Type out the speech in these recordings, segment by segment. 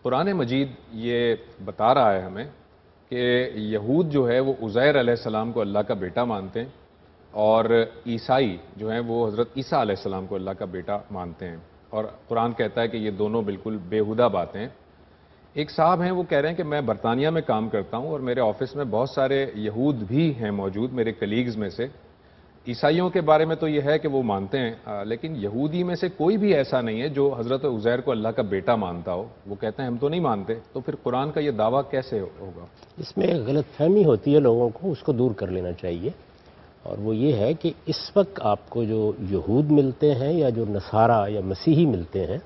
قرآن مجید یہ بتا رہا ہے ہمیں کہ یہود جو ہے وہ عزیر علیہ السلام کو اللہ کا بیٹا مانتے ہیں اور عیسائی جو ہیں وہ حضرت عیسیٰ علیہ السلام کو اللہ کا بیٹا مانتے ہیں، اور قرآن کہتا ہے کہ یہ دونوں بالکل بیہودہ باتیں ہیں۔ ایک صاحب ہیں، وہ کہہ رہے ہیں کہ میں برطانیہ میں کام کرتا ہوں اور میرے آفس میں بہت سارے یہود بھی ہیں موجود میرے کلیگز میں سے۔ عیسائیوں کے بارے میں تو یہ ہے کہ وہ مانتے ہیں، لیکن یہودی میں سے کوئی بھی ایسا نہیں ہے جو حضرت عزیر کو اللہ کا بیٹا مانتا ہو۔ وہ کہتے ہیں ہم تو نہیں مانتے، تو پھر قرآن کا یہ دعویٰ کیسے ہوگا؟ اس میں ایک غلط فہمی ہوتی ہے لوگوں کو، اس کو دور کر لینا چاہیے، اور وہ یہ ہے کہ اس وقت آپ کو جو یہود ملتے ہیں یا جو نصارہ یا مسیحی ملتے ہیں،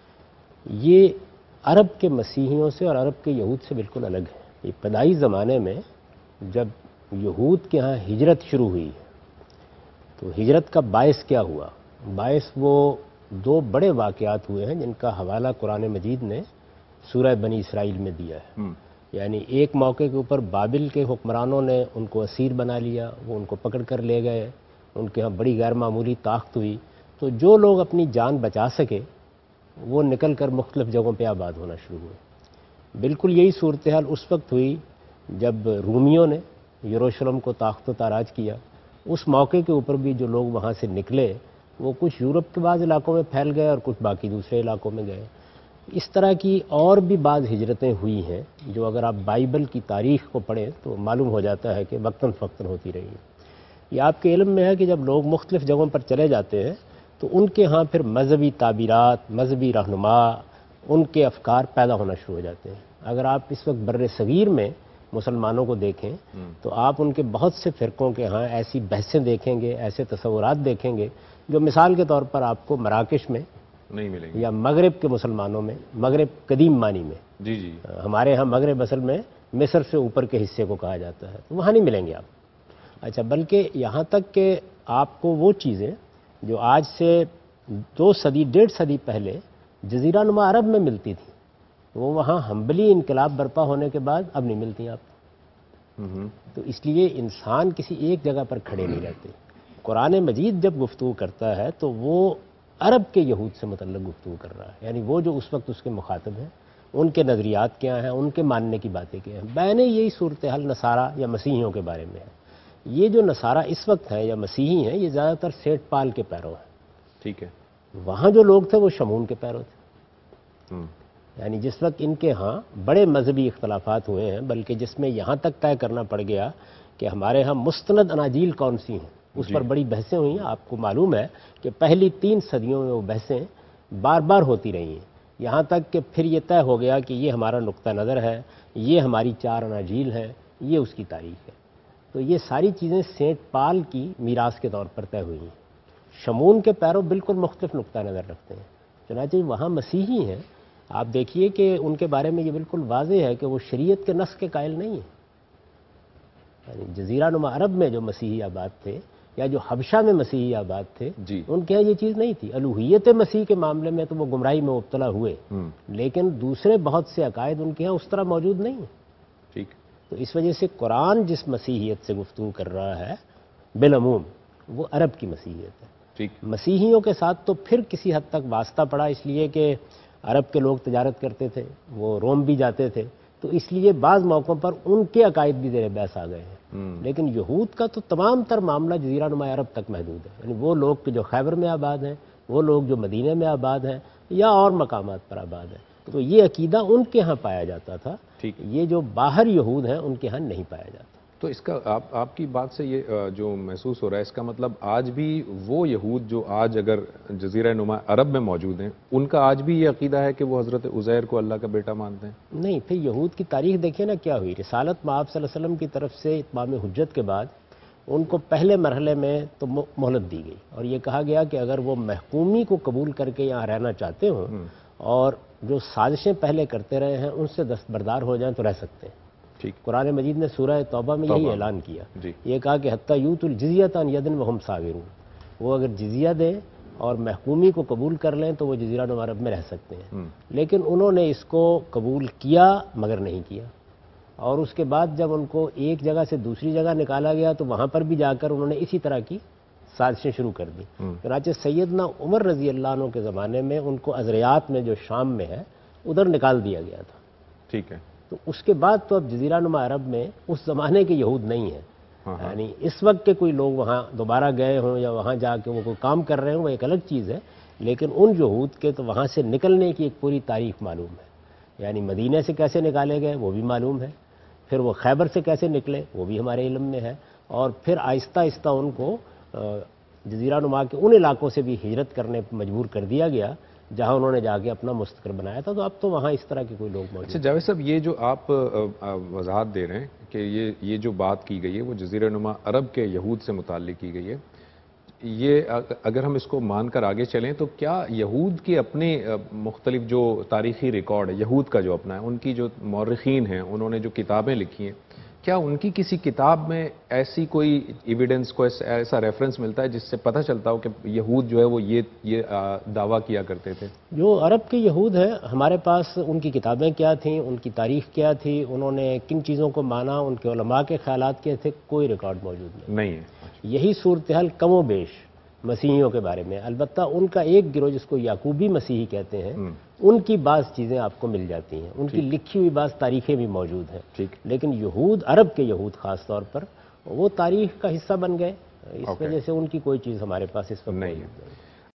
یہ عرب کے مسیحیوں سے اور عرب کے یہود سے بالکل الگ ہے۔ یہ ابتدائی زمانے میں جب یہود کے ہاں ہجرت شروع ہوئی تو ہجرت کا باعث کیا ہوا؟ باعث وہ دو بڑے واقعات ہوئے ہیں جن کا حوالہ قرآن مجید نے سورہ بنی اسرائیل میں دیا ہے۔ یعنی ایک موقع کے اوپر بابل کے حکمرانوں نے ان کو اسیر بنا لیا، وہ ان کو پکڑ کر لے گئے، ان کے ہاں بڑی غیر معمولی طاقت ہوئی، تو جو لوگ اپنی جان بچا سکے وہ نکل کر مختلف جگہوں پہ آباد ہونا شروع ہوئے۔ بالکل یہی صورتحال اس وقت ہوئی جب رومیوں نے یروشلم کو تاخت و تاراج کیا۔ اس موقع کے اوپر بھی جو لوگ وہاں سے نکلے وہ کچھ یورپ کے بعض علاقوں میں پھیل گئے اور کچھ باقی دوسرے علاقوں میں گئے۔ اس طرح کی اور بھی بعض ہجرتیں ہوئی ہیں جو اگر آپ بائبل کی تاریخ کو پڑھیں تو معلوم ہو جاتا ہے کہ وقتاً فوقتاً ہوتی رہی ہیں۔ یہ آپ کے علم میں ہے کہ جب لوگ مختلف جگہوں پر چلے جاتے ہیں تو ان کے ہاں پھر مذہبی تعبیرات، مذہبی رہنما، ان کے افکار پیدا ہونا شروع ہو جاتے ہیں۔ اگر آپ اس وقت بر صغیر میں مسلمانوں کو دیکھیں تو آپ ان کے بہت سے فرقوں کے ہاں ایسی بحثیں دیکھیں گے، ایسے تصورات دیکھیں گے جو مثال کے طور پر آپ کو مراکش میں نہیں ملیں گے، یا مغرب کے مسلمانوں میں، مغرب قدیم معنی میں، جی ہمارے ہاں مغرب اصل میں مصر سے اوپر کے حصے کو کہا جاتا ہے، تو وہاں نہیں ملیں گے آپ۔ اچھا، بلکہ یہاں تک کہ آپ کو وہ چیزیں جو آج سے 2 صدی 1.5 صدی پہلے جزیرہ نما عرب میں ملتی تھیں، وہ وہاں حنبلی انقلاب برپا ہونے کے بعد اب نہیں ملتی آپ کو۔ تو اس لیے انسان کسی ایک جگہ پر کھڑے نہیں رہتے۔ قرآن مجید جب گفتگو کرتا ہے تو وہ عرب کے یہود سے متعلق گفتگو کر رہا ہے، یعنی وہ جو اس وقت اس کے مخاطب ہیں، ان کے نظریات کیا ہیں، ان کے ماننے کی باتیں کیا ہیں۔ بین یہی صورتحال نصارہ یا مسیحیوں کے بارے میں ہے۔ یہ جو نصارہ اس وقت ہیں یا مسیحی ہیں، یہ زیادہ تر سیٹ پال کے پیرو ہیں۔ ٹھیک ہے، وہاں جو لوگ تھے وہ شمون کے پیرو تھے۔ یعنی جس وقت ان کے ہاں بڑے مذہبی اختلافات ہوئے ہیں، بلکہ جس میں یہاں تک طے کرنا پڑ گیا کہ ہمارے ہاں مستند اناجیل کون سی ہیں، اس پر بڑی بحثیں ہوئی ہیں۔ آپ کو معلوم ہے کہ پہلی 3 صدیوں میں وہ بحثیں بار بار ہوتی رہی ہیں، یہاں تک کہ پھر یہ طے ہو گیا کہ یہ ہمارا نقطہ نظر ہے، یہ ہماری 4 اناجیل ہیں، یہ اس کی تاریخ ہے۔ تو یہ ساری چیزیں سینٹ پال کی میراث کے طور پر طے ہوئی ہیں۔ شمون کے پیرو بالکل مختلف نقطہ نظر رکھتے ہیں، چنانچہ وہاں مسیحی ہیں۔ آپ دیکھیے کہ ان کے بارے میں یہ بالکل واضح ہے کہ وہ شریعت کے نص کے قائل نہیں ہیں۔ یعنی جزیرہ نما عرب میں جو مسیحی آباد تھے یا جو حبشہ میں مسیحی آباد تھے، ان کے یہاں یہ چیز نہیں تھی۔ الوہیت مسیح کے معاملے میں تو وہ گمراہی میں مبتلا ہوئے، لیکن دوسرے بہت سے عقائد ان کے یہاں اس طرح موجود نہیں ہیں۔ ٹھیک، تو اس وجہ سے قرآن جس مسیحیت سے گفتگو کر رہا ہے بالعموم وہ عرب کی مسیحیت ہے۔ ٹھیک، مسیحیوں کے ساتھ تو پھر کسی حد تک واسطہ پڑا، اس لیے کہ عرب کے لوگ تجارت کرتے تھے، وہ روم بھی جاتے تھے، تو اس لیے بعض موقعوں پر ان کے عقائد بھی زیر بحث آ گئے ہیں۔ لیکن یہود کا تو تمام تر معاملہ جزیرہ نما عرب تک محدود ہے، یعنی وہ لوگ جو خیبر میں آباد ہیں، وہ لوگ جو مدینے میں آباد ہیں یا اور مقامات پر آباد ہیں، تو یہ عقیدہ ان کے ہاں پایا جاتا تھا۔ یہ جو باہر یہود ہیں ان کے ہاں نہیں پایا جاتا۔ تو اس کا آپ کی بات سے یہ جو محسوس ہو رہا ہے، اس کا مطلب آج بھی وہ یہود جو آج اگر جزیرہ نما عرب میں موجود ہیں، ان کا آج بھی یہ عقیدہ ہے کہ وہ حضرت عزیر کو اللہ کا بیٹا مانتے ہیں؟ نہیں، پھر یہود کی تاریخ دیکھیں نا کیا ہوئی۔ رسالت مآب صلی اللہ علیہ وسلم کی طرف سے اتمام حجت کے بعد ان کو پہلے مرحلے میں تو مہلت دی گئی اور یہ کہا گیا کہ اگر وہ محکومی کو قبول کر کے یہاں رہنا چاہتے ہوں اور جو سازشیں پہلے کرتے رہے ہیں ان سے دستبردار ہو جائیں تو رہ سکتے ہیں۔ قرآن مجید نے سورہ توبہ میں یہی اعلان کیا، یہ کہا کہ حتیٰ یؤتوا الجزیۃ عن ید وہم صاغرون، وہ اگر جزیہ دیں اور محکومی کو قبول کر لیں تو وہ جزیرہ نما عرب میں رہ سکتے ہیں۔ لیکن انہوں نے اس کو قبول کیا مگر نہیں کیا، اور اس کے بعد جب ان کو ایک جگہ سے دوسری جگہ نکالا گیا تو وہاں پر بھی جا کر انہوں نے اسی طرح کی سازشیں شروع کر دی۔ چنانچہ سیدنا عمر رضی اللہ عنہ کے زمانے میں ان کو ازریات میں جو شام میں ہے ادھر نکال دیا گیا تھا. ٹھیک ہے. تو اس کے بعد تو اب جزیرہ نما عرب میں اس زمانے کے یہود نہیں ہیں. یعنی اس وقت کے کوئی لوگ وہاں دوبارہ گئے ہوں یا وہاں جا کے وہ کوئی کام کر رہے ہوں وہ ایک الگ چیز ہے، لیکن ان یہود کے تو وہاں سے نکلنے کی ایک پوری تاریخ معلوم ہے. یعنی مدینہ سے کیسے نکالے گئے وہ بھی معلوم ہے، پھر وہ خیبر سے کیسے نکلے وہ بھی ہمارے علم میں ہے، اور پھر آہستہ آہستہ ان کو جزیرہ نما کے ان علاقوں سے بھی ہجرت کرنے پر مجبور کر دیا گیا جہاں انہوں نے جا کے اپنا مستقر بنایا تھا. تو اب تو وہاں اس طرح کے کوئی لوگ موجود. اچھا جاوید صاحب، یہ جو آپ وضاحت دے رہے ہیں کہ یہ جو بات کی گئی ہے وہ جزیرہ نما عرب کے یہود سے متعلق کی گئی ہے، یہ اگر ہم اس کو مان کر آگے چلیں تو کیا یہود کے اپنے مختلف جو تاریخی ریکارڈ ہے یہود کا جو اپنا ہے، ان کی جو مورخین ہیں انہوں نے جو کتابیں لکھی ہیں، کیا ان کی کسی کتاب میں ایسی کوئی ایویڈنس کو ایسا ریفرنس ملتا ہے جس سے پتہ چلتا ہو کہ یہود جو ہے وہ یہ دعویٰ کیا کرتے تھے؟ جو عرب کے یہود ہیں ہمارے پاس ان کی کتابیں کیا تھیں، ان کی تاریخ کیا تھی، انہوں نے کن چیزوں کو مانا، ان کے علماء کے خیالات کیا تھے، کوئی ریکارڈ موجود نہیں ہے. یہی صورتحال کم و بیش مسیحیوں کے بارے میں. البتہ ان کا ایک گروہ جس کو یعقوبی مسیحی کہتے ہیں ان کی بعض چیزیں آپ کو مل جاتی ہیں، ان کی لکھی ہوئی بعض تاریخیں بھی موجود ہیں. لیکن یہود، عرب کے یہود خاص طور پر، وہ تاریخ کا حصہ بن گئے، اس وجہ سے ان کی کوئی چیز ہمارے پاس اس وقت نہیں ہے.